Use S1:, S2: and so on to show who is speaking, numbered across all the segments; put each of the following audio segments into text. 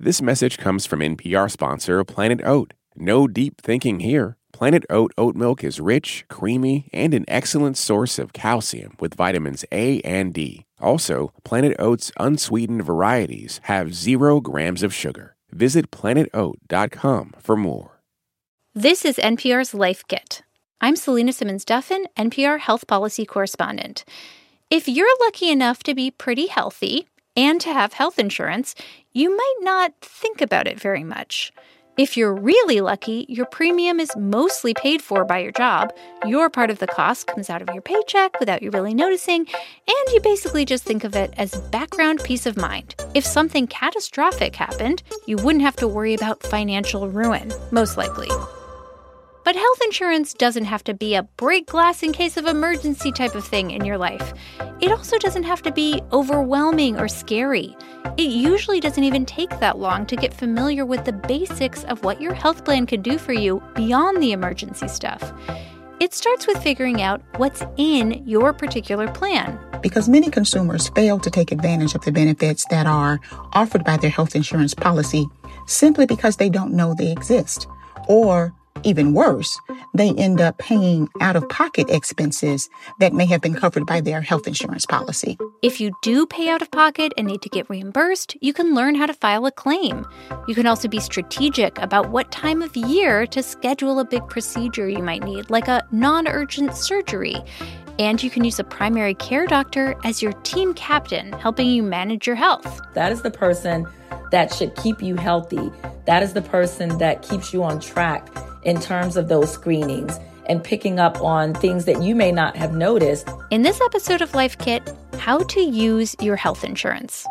S1: This message comes from NPR sponsor Planet Oat. No deep thinking here. Planet Oat oat milk is rich, creamy, and an excellent source of calcium with vitamins A and D. Also, Planet Oat's unsweetened varieties have 0 grams of sugar. Visit planetoat.com for more.
S2: This is NPR's Life Kit. I'm Selena Simmons-Duffin, NPR health policy correspondent. If you're lucky enough to be pretty healthy and to have health insurance, you might not think about it very much. If you're really lucky, your premium is mostly paid for by your job. Your part of the cost comes out of your paycheck without you really noticing, and you basically just think of it as background peace of mind. If something catastrophic happened, you wouldn't have to worry about financial ruin, most likely. But health insurance doesn't have to be a break glass in case of emergency type of thing in your life. It also doesn't have to be overwhelming or scary. It usually doesn't even take that long to get familiar with the basics of what your health plan can do for you beyond the emergency stuff. It starts with figuring out what's in your particular plan.
S3: Because many consumers fail to take advantage of the benefits that are offered by their health insurance policy simply because they don't know they exist. Or even worse, they end up paying out-of-pocket expenses that may have been covered by their health insurance policy.
S2: If you do pay out of pocket and need to get reimbursed, you can learn how to file a claim. You can also be strategic about what time of year to schedule a big procedure you might need, like a non-urgent surgery. And you can use a primary care doctor as your team captain, helping you manage your health.
S4: That is the person that should keep you healthy. That is the person that keeps you on track in terms of those screenings and picking up on things that you may not have noticed.
S2: In this episode of Life Kit, how to use your health insurance.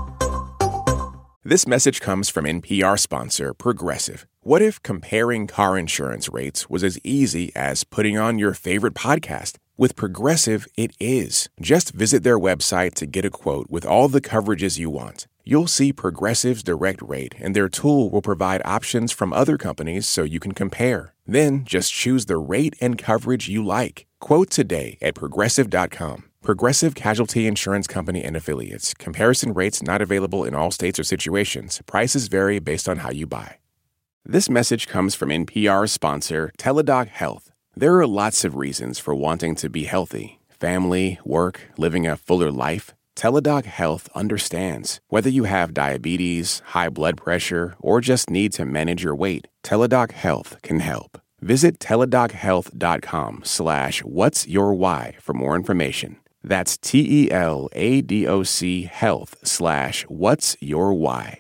S1: This message comes from NPR sponsor Progressive. What if comparing car insurance rates was as easy as putting on your favorite podcast? With Progressive, it is. Just visit their website to get a quote with all the coverages you want. You'll see Progressive's direct rate, and their tool will provide options from other companies so you can compare. Then just choose the rate and coverage you like. Quote today at Progressive.com. Progressive Casualty Insurance Company and Affiliates. Comparison rates not available in all states or situations. Prices vary based on how you buy. This message comes from NPR sponsor Teladoc Health. There are lots of reasons for wanting to be healthy. Family, work, living a fuller life. Teladoc Health understands. Whether you have diabetes, high blood pressure, or just need to manage your weight, Teladoc Health can help. Visit teladochealth.com/whatsyourwhy for more information. That's TELADOC health/whatsyourwhy.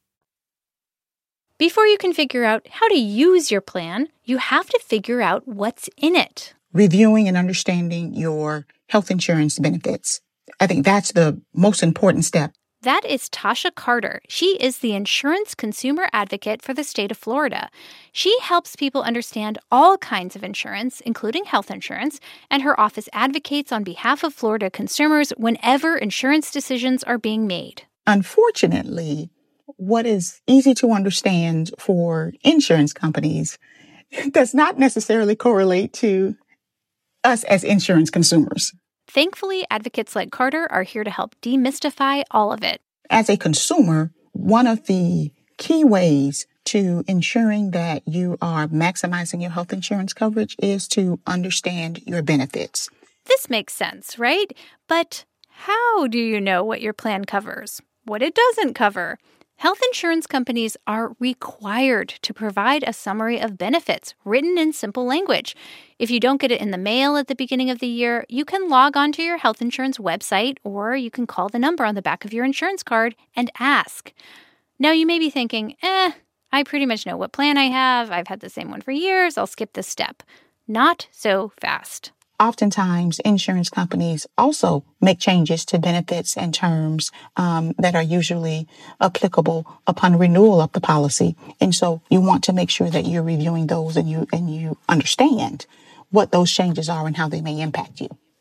S2: Before you can figure out how to use your plan, you have to figure out what's in it.
S3: Reviewing and understanding your health insurance benefits. I think that's the most important step.
S2: That is Tasha Carter. She is the insurance consumer advocate for the state of Florida. She helps people understand all kinds of insurance, including health insurance, and her office advocates on behalf of Florida consumers whenever insurance decisions are being made.
S3: Unfortunately, what is easy to understand for insurance companies does not necessarily correlate to us as insurance consumers.
S2: Thankfully, advocates like Carter are here to help demystify all of it.
S3: As a consumer, one of the key ways to ensuring that you are maximizing your health insurance coverage is to understand your benefits.
S2: This makes sense, right? But how do you know what your plan covers, what it doesn't cover? Health insurance companies are required to provide a summary of benefits written in simple language. If you don't get it in the mail at the beginning of the year, you can log on to your health insurance website, or you can call the number on the back of your insurance card and ask. Now, you may be thinking, I pretty much know what plan I have. I've had the same one for years. I'll skip this step. Not so fast.
S3: Oftentimes, insurance companies also make changes to benefits and terms that are usually applicable upon renewal of the policy. And so you want to make sure that you're reviewing those and you understand what those changes are and how they may impact you.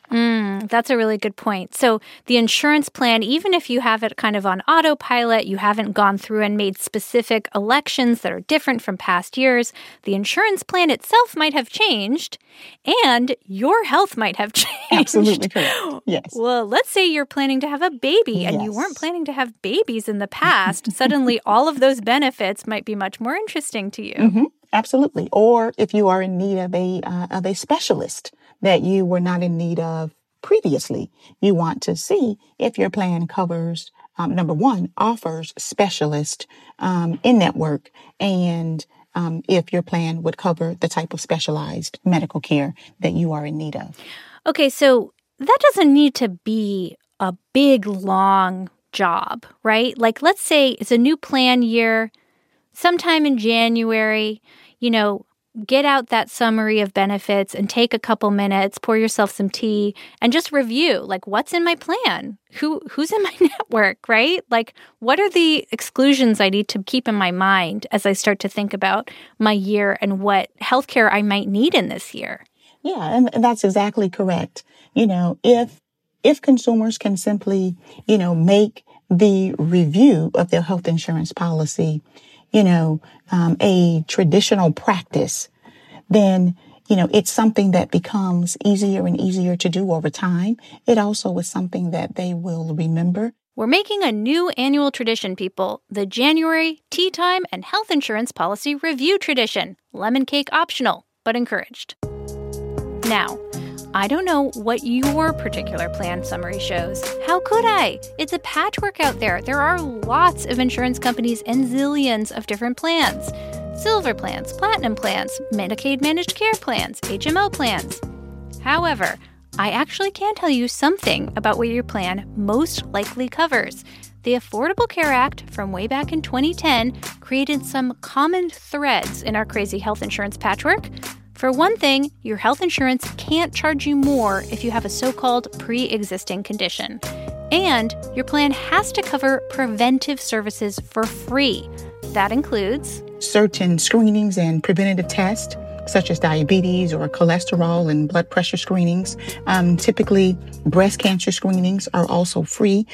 S2: That's a really good point. So the insurance plan, even if you have it kind of on autopilot, you haven't gone through and made specific elections that are different from past years, the insurance plan itself might have changed and your health might have changed.
S3: Absolutely correct. Yes.
S2: Well, let's say you're planning to have a baby and you weren't planning to have babies in the past. Suddenly, all of those benefits might be much more interesting to you.
S3: Absolutely. Or if you are in need of a specialist that you were not in need of previously, you want to see if your plan covers, number one, offers specialist in-network, and if your plan would cover the type of specialized medical care that you are in need of.
S2: Okay, so that doesn't need to be a big, long job, right? Like, let's say it's a new plan year, sometime in January, get out that summary of benefits and take a couple minutes, pour yourself some tea, and just review, like, what's in my plan? Who's in my network, right? Like, what are the exclusions I need to keep in my mind as I start to think about my year and what healthcare I might need in this year?
S3: Yeah, and that's exactly correct. If consumers can simply, make the review of their health insurance policy, a traditional practice, then, it's something that becomes easier and easier to do over time. It also is something that they will remember.
S2: We're making a new annual tradition, people. The January Tea Time and Health Insurance Policy Review Tradition. Lemon cake optional, but encouraged. Now, I don't know what your particular plan summary shows. How could I? It's a patchwork out there. There are lots of insurance companies and zillions of different plans. Silver plans, platinum plans, Medicaid managed care plans, HMO plans. However, I actually can tell you something about what your plan most likely covers. The Affordable Care Act from way back in 2010 created some common threads in our crazy health insurance patchwork. For one thing, your health insurance can't charge you more if you have a so-called pre-existing condition. And your plan has to cover preventive services for free. That includes
S3: certain screenings and preventative tests, such as diabetes or cholesterol and blood pressure screenings. Typically, breast cancer screenings are also free.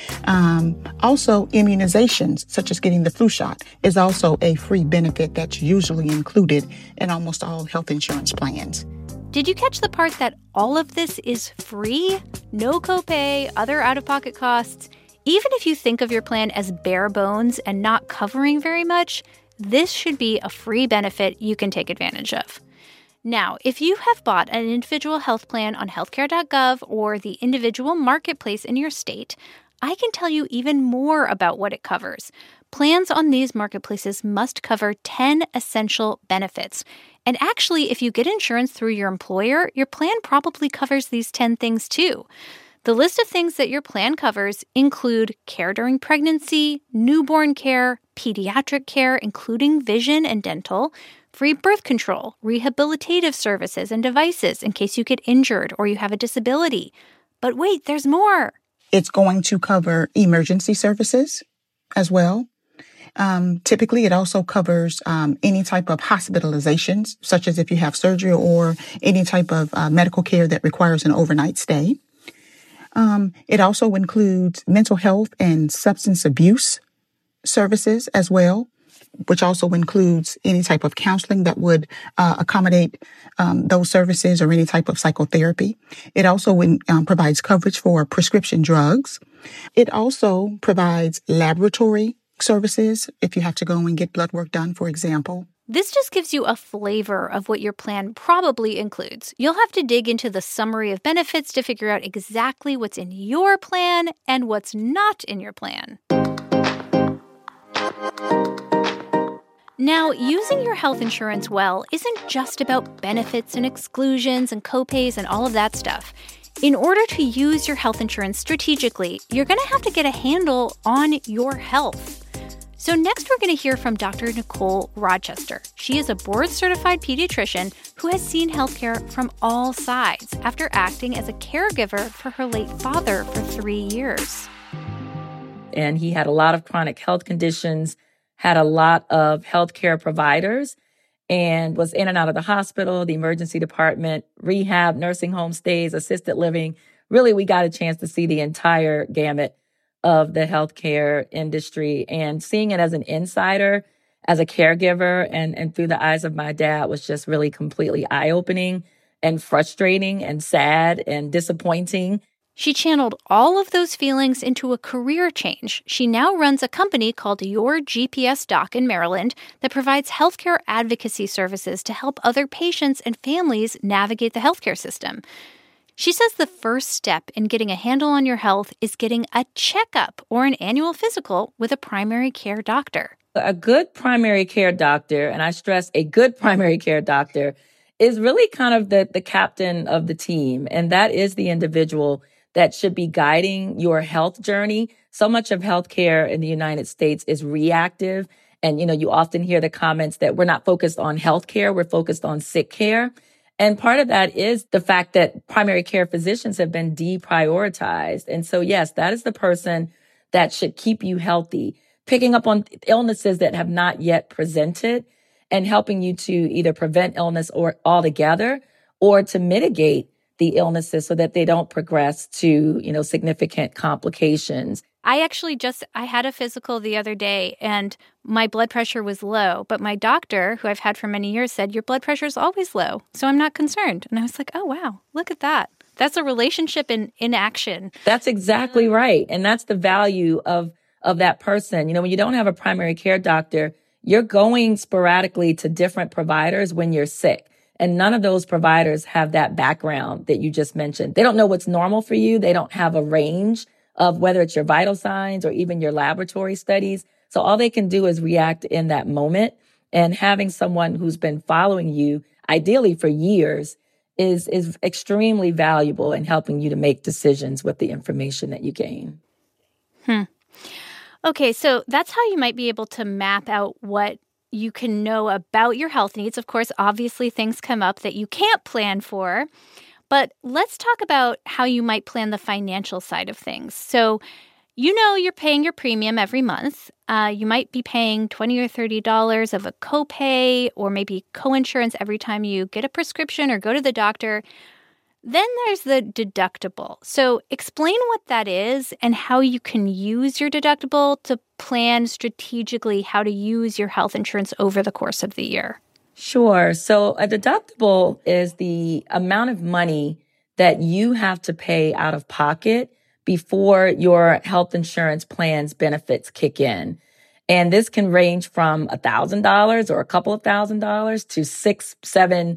S3: Also, immunizations, such as getting the flu shot, is also a free benefit that's usually included in almost all health insurance plans.
S2: Did you catch the part that all of this is free? No copay, other out-of-pocket costs. Even if you think of your plan as bare bones and not covering very much, this should be a free benefit you can take advantage of. Now, if you have bought an individual health plan on healthcare.gov or the individual marketplace in your state, I can tell you even more about what it covers. Plans on these marketplaces must cover 10 essential benefits. And actually, if you get insurance through your employer, your plan probably covers these 10 things too. The list of things that your plan covers include care during pregnancy, newborn care, pediatric care, including vision and dental, free birth control, rehabilitative services and devices in case you get injured or you have a disability. But wait, there's more.
S3: It's going to cover emergency services as well. Typically, it also covers any type of hospitalizations, such as if you have surgery or any type of medical care that requires an overnight stay. It also includes mental health and substance abuse services as well, which also includes any type of counseling that would accommodate those services or any type of psychotherapy. It also provides coverage for prescription drugs. It also provides laboratory services if you have to go and get blood work done, for example.
S2: This just gives you a flavor of what your plan probably includes. You'll have to dig into the summary of benefits to figure out exactly what's in your plan and what's not in your plan. Now, using your health insurance well isn't just about benefits and exclusions and copays and all of that stuff. In order to use your health insurance strategically, you're going to have to get a handle on your health. So next, we're going to hear from Dr. Nicole Rochester. She is a board-certified pediatrician who has seen healthcare from all sides after acting as a caregiver for her late father for 3 years.
S4: And he had a lot of chronic health conditions, had a lot of healthcare providers, and was in and out of the hospital, the emergency department, rehab, nursing home stays, assisted living, really we got a chance to see the entire gamut of the healthcare industry, and seeing it as an insider, as a caregiver, and through the eyes of my dad was just really completely eye-opening and frustrating and sad and disappointing.
S2: She channeled all of those feelings into a career change. She now runs a company called Your GPS Doc in Maryland that provides healthcare advocacy services to help other patients and families navigate the healthcare system. She says the first step in getting a handle on your health is getting a checkup or an annual physical with a primary care doctor.
S4: A good primary care doctor, and I stress a good primary care doctor, is really kind of the captain of the team. And that is the individual that should be guiding your health journey. So much of healthcare in the United States is reactive. And, you often hear the comments that we're not focused on healthcare, we're focused on sick care. And part of that is the fact that primary care physicians have been deprioritized. And so, yes, that is the person that should keep you healthy, picking up on illnesses that have not yet presented and helping you to either prevent illness or altogether or to mitigate the illnesses so that they don't progress to, significant complications.
S2: I had a physical the other day and my blood pressure was low, but my doctor, who I've had for many years, said, your blood pressure is always low, so I'm not concerned. And I was like, oh, wow, look at that. That's a relationship in action.
S4: That's exactly right. And that's the value of that person. When you don't have a primary care doctor, you're going sporadically to different providers when you're sick. And none of those providers have that background that you just mentioned. They don't know what's normal for you. They don't have a range of whether it's your vital signs or even your laboratory studies. So all they can do is react in that moment. And having someone who's been following you, ideally for years, is extremely valuable in helping you to make decisions with the information that you gain.
S2: Okay, so that's how you might be able to map out what you can know about your health needs. Of course, obviously things come up that you can't plan for, but let's talk about how you might plan the financial side of things. So, you're paying your premium every month. You might be paying $20 or $30 of a copay or maybe coinsurance every time you get a prescription or go to the doctor. Then there's the deductible. So explain what that is and how you can use your deductible to plan strategically how to use your health insurance over the course of the year.
S4: Sure. So a deductible is the amount of money that you have to pay out of pocket before your health insurance plan's benefits kick in. And this can range from $1,000 or a couple of $1,000s to $6,000, $7,000,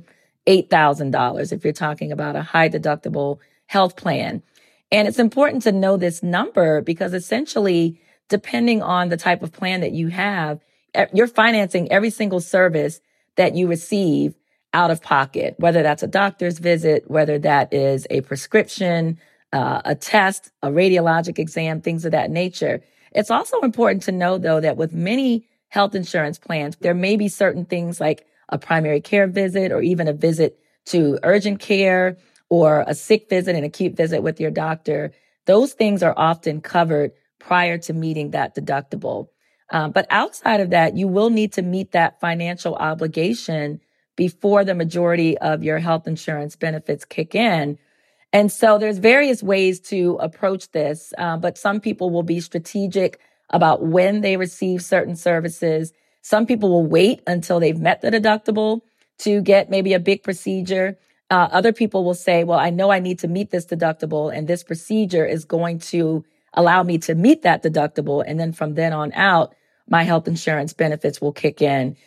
S4: $8,000 if you're talking about a high deductible health plan. And it's important to know this number because essentially, depending on the type of plan that you have, you're financing every single service that you receive out of pocket, whether that's a doctor's visit, whether that is a prescription, a test, a radiologic exam, things of that nature. It's also important to know, though, that with many health insurance plans, there may be certain things like a primary care visit or even a visit to urgent care or a sick visit, an acute visit with your doctor. Those things are often covered prior to meeting that deductible. But outside of that, you will need to meet that financial obligation before the majority of your health insurance benefits kick in. And so there's various ways to approach this, but some people will be strategic about when they receive certain services. Some people will wait until they've met the deductible to get maybe a big procedure. Other people will say, well, I know I need to meet this deductible and this procedure is going to allow me to meet that deductible. And then from then on out, my health insurance benefits will kick in.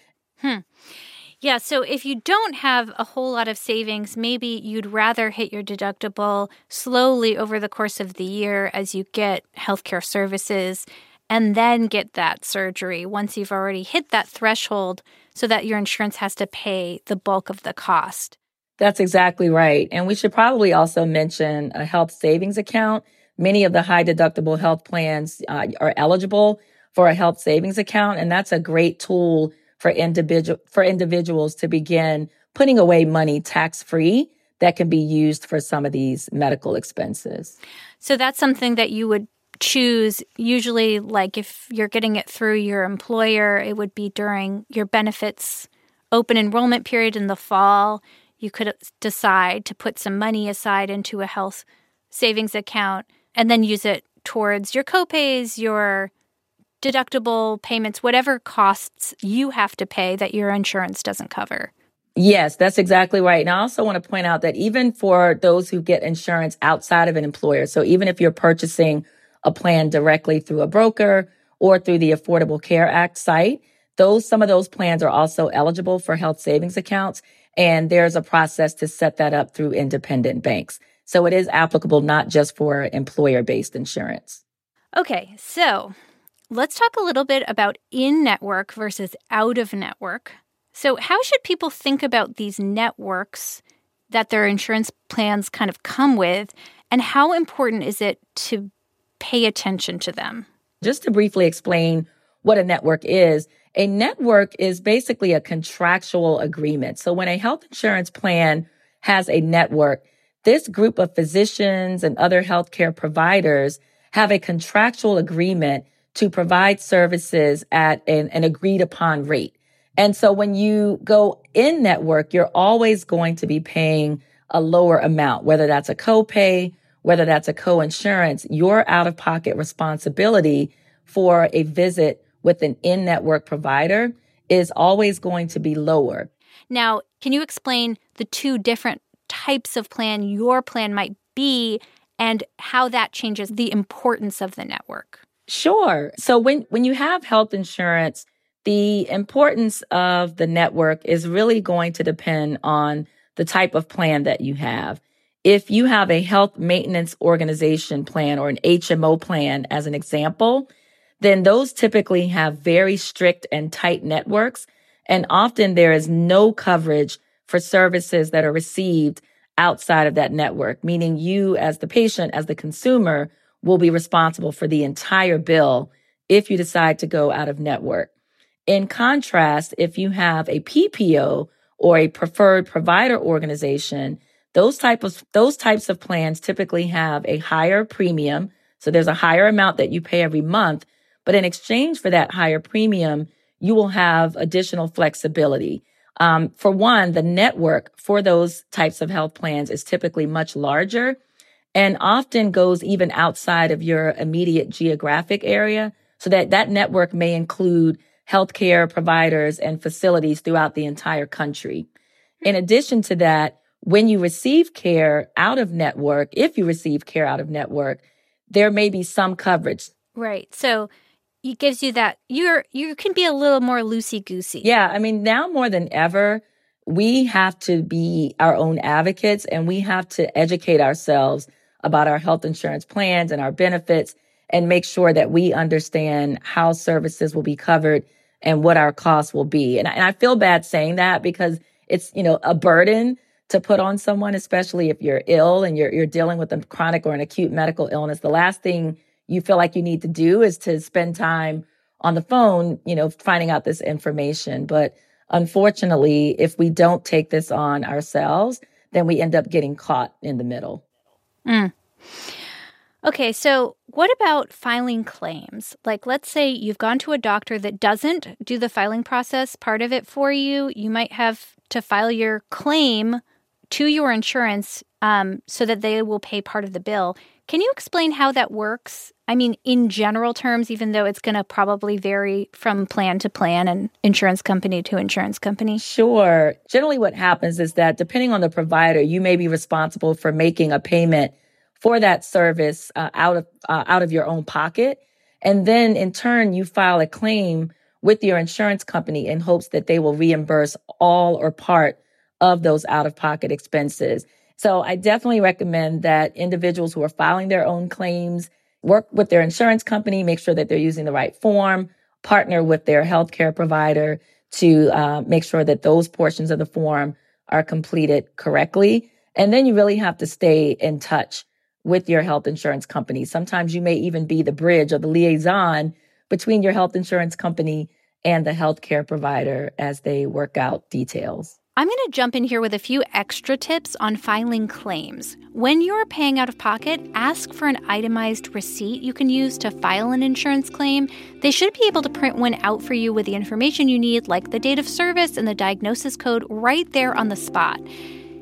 S2: Yeah, so if you don't have a whole lot of savings, maybe you'd rather hit your deductible slowly over the course of the year as you get healthcare services and then get that surgery once you've already hit that threshold so that your insurance has to pay the bulk of the cost.
S4: That's exactly right. And we should probably also mention a health savings account. Many of the high deductible health plans are eligible for a health savings account, and that's a great tool for individuals to begin putting away money tax-free that can be used for some of these medical expenses.
S2: So that's something that you would choose usually, like if you're getting it through your employer, it would be during your benefits open enrollment period in the fall. You could decide to put some money aside into a health savings account and then use it towards your copays, your deductible payments, whatever costs you have to pay that your insurance doesn't cover.
S4: Yes, that's exactly right. And I also want to point out that even for those who get insurance outside of an employer, so even if you're purchasing a plan directly through a broker or through the Affordable Care Act site, some of those plans are also eligible for health savings accounts. And there's a process to set that up through independent banks. So it is applicable not just for employer-based insurance.
S2: Okay, so let's talk a little bit about in-network versus out-of-network. So how should people think about these networks that their insurance plans kind of come with, and how important is it to pay attention to them?
S4: Just to briefly explain what a network is basically a contractual agreement. So when a health insurance plan has a network, this group of physicians and other healthcare providers have a contractual agreement to provide services at an agreed upon rate. And so when you go in network, you're always going to be paying a lower amount, whether that's a copay, whether that's a co-insurance. Your out-of-pocket responsibility for a visit with an in-network provider is always going to be lower.
S2: Now, can you explain the two different types of plan your plan might be and how that changes the importance of the network?
S4: Sure. So when you have health insurance, the importance of the network is really going to depend on the type of plan that you have. If you have a health maintenance organization plan or an HMO plan, as an example, then those typically have very strict and tight networks. And often there is no coverage for services that are received outside of that network, meaning you as the patient, as the consumer, will be responsible for the entire bill if you decide to go out of network. In contrast, if you have a PPO or a preferred provider organization, those types of plans typically have a higher premium. So there's a higher amount that you pay every month. But in exchange for that higher premium, you will have additional flexibility. For one, the network for those types of health plans is typically much larger and often goes even outside of your immediate geographic area, so that network may include healthcare providers and facilities throughout the entire country. In addition to that, when you receive care out of network, if you receive care out of network, there may be some coverage.
S2: Right. So it gives you that you can be a little more loosey-goosey.
S4: Yeah. I mean, now more than ever, we have to be our own advocates and we have to educate ourselves about our health insurance plans and our benefits and make sure that we understand how services will be covered and what our costs will be. And I feel bad saying that because it's, a burden to put on someone, especially if you're ill and you're dealing with a chronic or an acute medical illness. The last thing you feel like you need to do is to spend time on the phone, finding out this information. But unfortunately, if we don't take this on ourselves, then we end up getting caught in the middle.
S2: Okay, so what about filing claims? Like, let's say you've gone to a doctor that doesn't do the filing process, part of it for you. You might have to file your claim to your insurance so that they will pay part of the bill. Can you explain how that works? I mean, in general terms, even though it's going to probably vary from plan to plan and insurance company to insurance company.
S4: Sure. Generally what happens is that depending on the provider, you may be responsible for making a payment for that service out of your own pocket. And then in turn, you file a claim with your insurance company in hopes that they will reimburse all or part of those out-of-pocket expenses. So I definitely recommend that individuals who are filing their own claims work with their insurance company, make sure that they're using the right form, partner with their healthcare provider to make sure that those portions of the form are completed correctly. And then you really have to stay in touch with your health insurance company. Sometimes you may even be the bridge or the liaison between your health insurance company and the healthcare provider as they work out details.
S2: I'm going to jump in here with a few extra tips on filing claims. When you're paying out of pocket, ask for an itemized receipt you can use to file an insurance claim. They should be able to print one out for you with the information you need, like the date of service and the diagnosis code right there on the spot.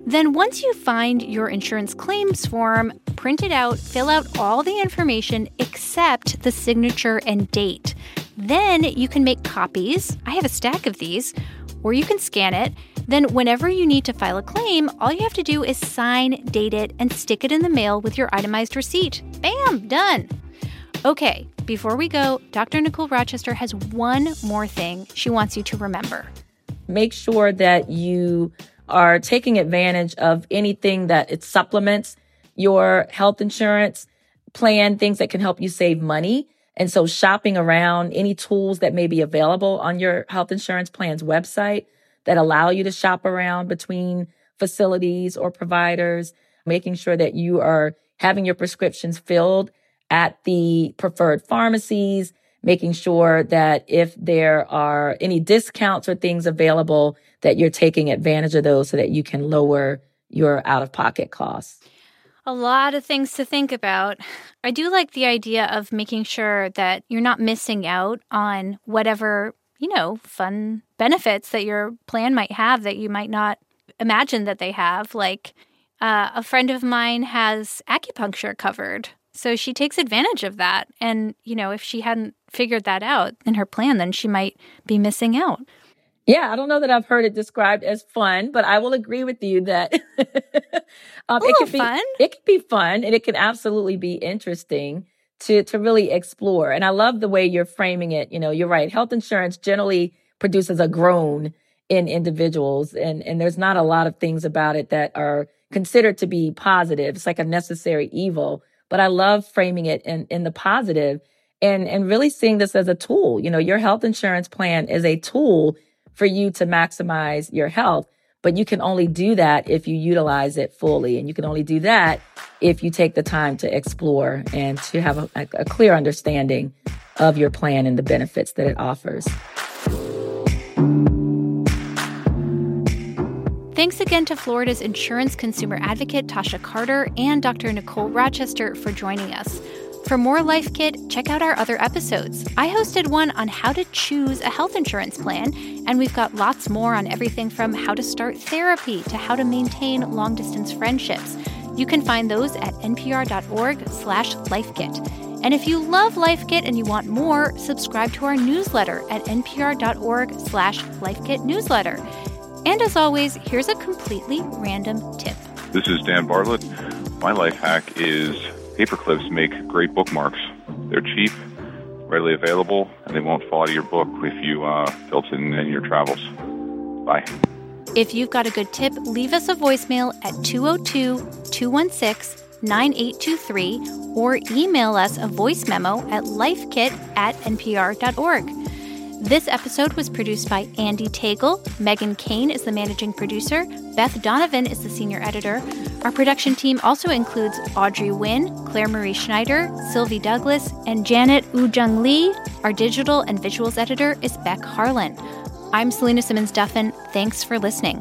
S2: Then once you find your insurance claims form, print it out, fill out all the information except the signature and date. Then you can make copies. I have a stack of these. Or you can scan it. Then whenever you need to file a claim, all you have to do is sign, date it, and stick it in the mail with your itemized receipt. Bam! Done. Okay, before we go, Dr. Nicole Rochester has one more thing she wants you to remember.
S4: Make sure that you are taking advantage of anything that it supplements your health insurance plan, things that can help you save money. And so shopping around any tools that may be available on your health insurance plan's website that allow you to shop around between facilities or providers, making sure that you are having your prescriptions filled at the preferred pharmacies, making sure that if there are any discounts or things available, that you're taking advantage of those so that you can lower your out-of-pocket costs.
S2: A lot of things to think about. I do like the idea of making sure that you're not missing out on whatever, fun benefits that your plan might have that you might not imagine that they have. Like a friend of mine has acupuncture covered. So she takes advantage of that. And, if she hadn't figured that out in her plan, then she might be missing out.
S4: Yeah, I don't know that I've heard it described as fun, but I will agree with you that it can be fun and it can absolutely be interesting to really explore. And I love the way you're framing it. You're right. Health insurance generally produces a groan in individuals, and there's not a lot of things about it that are considered to be positive. It's like a necessary evil. But I love framing it in the positive and really seeing this as a tool. Your health insurance plan is a tool for you to maximize your health, but you can only do that if you utilize it fully. And you can only do that if you take the time to explore and to have a clear understanding of your plan and the benefits that it offers.
S2: Thanks again to Florida's insurance consumer advocate, Tasha Carter, and Dr. Nicole Rochester for joining us. For more Life Kit, check out our other episodes. I hosted one on how to choose a health insurance plan, and we've got lots more on everything from how to start therapy to how to maintain long-distance friendships. You can find those at npr.org/lifekit. And if you love Life Kit and you want more, subscribe to our newsletter at npr.org/lifekitnewsletter. And as always, here's a completely random tip.
S5: This is Dan Bartlett. My life hack is paper clips make great bookmarks. They're cheap, readily available, and they won't fall out of your book if you built it in your travels. Bye.
S2: If you've got a good tip, leave us a voicemail at 202-216-9823 or email us a voice memo at lifekit@npr.org. This episode was produced by Andy Tagle. Megan Kane is the managing producer. Beth Donovan is the senior editor. Our production team also includes Audrey Nguyen, Claire Marie Schneider, Sylvie Douglas, and Janet Woo-Jung Lee. Our digital and visuals editor is Beck Harlan. I'm Selena Simmons-Duffin. Thanks for listening.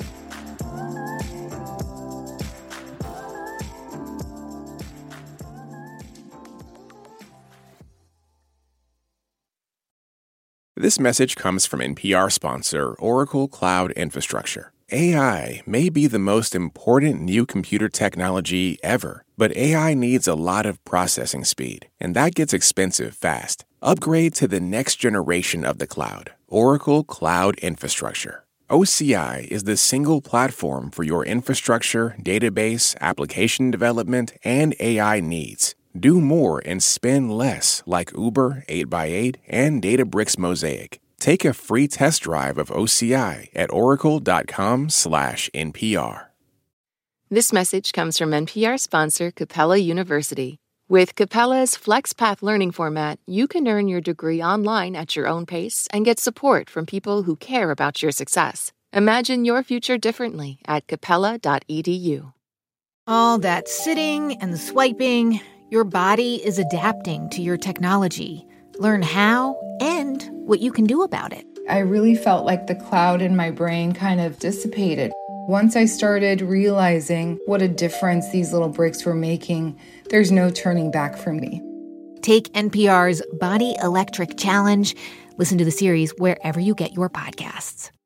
S1: This message comes from NPR sponsor Oracle Cloud Infrastructure. AI may be the most important new computer technology ever, but AI needs a lot of processing speed, and that gets expensive fast. Upgrade to the next generation of the cloud, Oracle Cloud Infrastructure. OCI is the single platform for your infrastructure, database, application development, and AI needs. Do more and spend less like Uber 8x8 and Databricks Mosaic. Take a free test drive of OCI at oracle.com/NPR.
S6: This message comes from NPR sponsor Capella University. With Capella's FlexPath learning format, you can earn your degree online at your own pace and get support from people who care about your success. Imagine your future differently at capella.edu.
S7: All that sitting and swiping, your body is adapting to your technology. Learn how and what you can do about it.
S8: I really felt like the cloud in my brain kind of dissipated. Once I started realizing what a difference these little breaks were making, there's no turning back for me.
S7: Take NPR's Body Electric Challenge. Listen to the series wherever you get your podcasts.